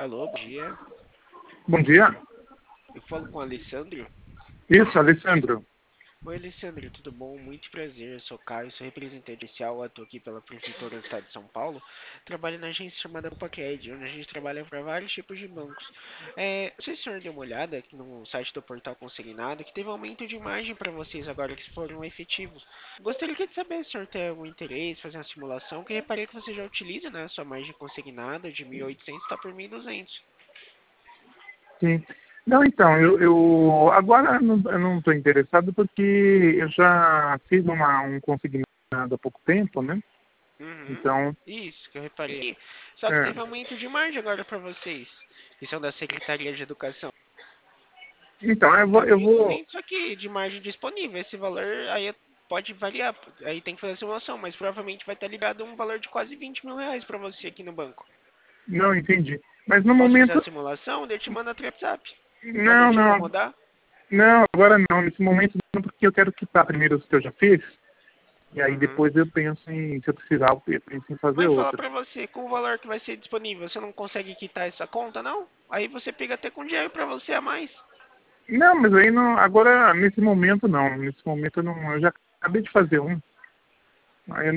Alô, bom dia. Bom dia. Eu falo com o Alessandro. Isso, Alessandro. Oi, Alessandro, tudo bom? Muito prazer. Eu sou Caio, sou representante oficial, atuo aqui pela Prefeitura do Estado de São Paulo. Trabalho na agência chamada Copacred, onde a gente trabalha para vários tipos de bancos. Não sei se o senhor deu uma olhada aqui no site do Portal Consignado, que teve aumento de imagem para vocês agora que foram efetivos. Gostaria de saber se o senhor tem algum interesse, fazer uma simulação, que eu reparei que você já utiliza, né, a sua margem consignada de 1.800 está por 1.200. Sim. Não, então, eu agora eu não estou interessado porque eu já fiz um consignado há pouco tempo, né? Uhum. Então, Isso que eu reparei. Só que é. teve aumento de margem agora para vocês, que são da Secretaria de Educação. Então, Tá eu vou. 1.200 aqui de margem disponível. Esse valor aí pode variar. Aí tem que fazer a simulação, mas provavelmente vai estar ligado um valor de quase 20 mil reais para você aqui no banco. Não entendi. Mas no Posso fazer a momento. simulação? Daí eu te mando no WhatsApp. Pra Não, deixar não. rodar? Não, agora não. Nesse momento não, porque eu quero quitar primeiro os que eu já fiz. E aí Uhum. depois eu penso em, se eu precisar, eu penso em fazer Mas falar outro. pra você, com o valor que vai ser disponível, você não consegue quitar essa conta, não? Aí você pega até com dinheiro pra você a mais. Não, mas aí não. Agora, nesse momento não. Nesse momento eu não. Eu já acabei de fazer um. Aí eu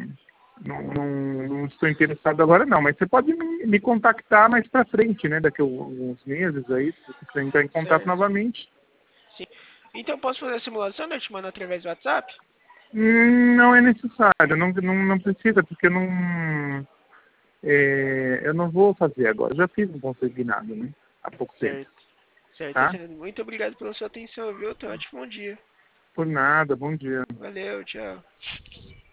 não estou interessado agora não, mas você pode me contactar mais para frente, né? Daqui a alguns meses aí, se você quiser entrar em contato Certo. novamente. Sim. Então eu posso fazer a simulação, né? Eu te mando através do WhatsApp? Não é necessário, não precisa, porque eu não vou fazer agora. Eu já fiz um consignado, né? Há pouco tempo, Certo. Certo. tá? Alessandro, muito obrigado pela sua atenção, viu? Tenha um ótimo dia. Por nada, bom dia. Valeu, tchau.